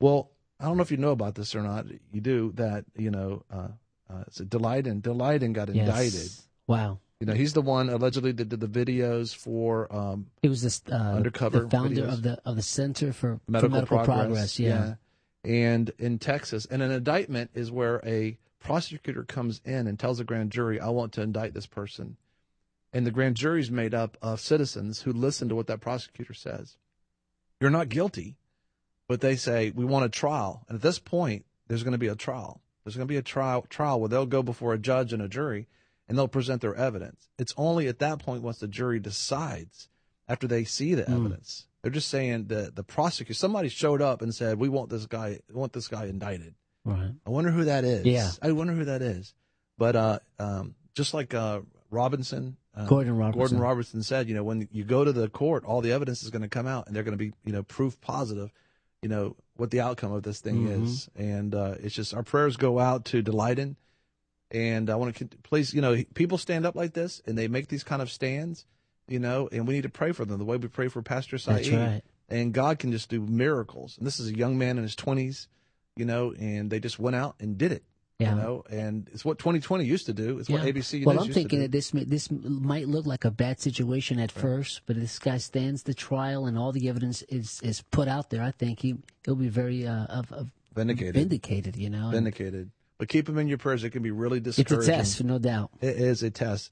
Well, I don't know if you know about this or not. You do that. It's Delighten. Delighten got indicted. Wow. He's the one allegedly that did the videos for. He was this undercover the founder videos. of the Center for Medical Progress. Yeah. And in Texas, and an indictment is where a prosecutor comes in and tells the grand jury, "I want to indict this person," and the grand jury is made up of citizens who listen to what that prosecutor says. You're not guilty, but they say we want a trial, and at this point, there's going to be a trial. There's going to be a trial where they'll go before a judge and a jury, and they'll present their evidence. It's only at that point once the jury decides, after they see the evidence. They're just saying the prosecutor, somebody showed up and said, we want this guy indicted. Right. I wonder who that is. Yeah. I wonder who that is. But just like Robinson, Gordon Robertson said, when you go to the court, all the evidence is going to come out, and they're going to be, proof positive, what the outcome of this thing is. And it's just our prayers go out to Delighten. And I want to please, people stand up like this, and they make these kind of stands, and we need to pray for them the way we pray for Pastor Saeed. That's right. And God can just do miracles. And this is a young man in his 20s, and they just went out and did it. Yeah. And it's what 2020 used to do. It's what ABC Well, News I'm used thinking to do. that this might look like a bad situation at first, but this guy stands the trial and all the evidence is put out there. I think he'll be very Vindicated. Vindicated. Vindicated. But keep him in your prayers. It can be really discouraging. It's a test, no doubt. It is a test.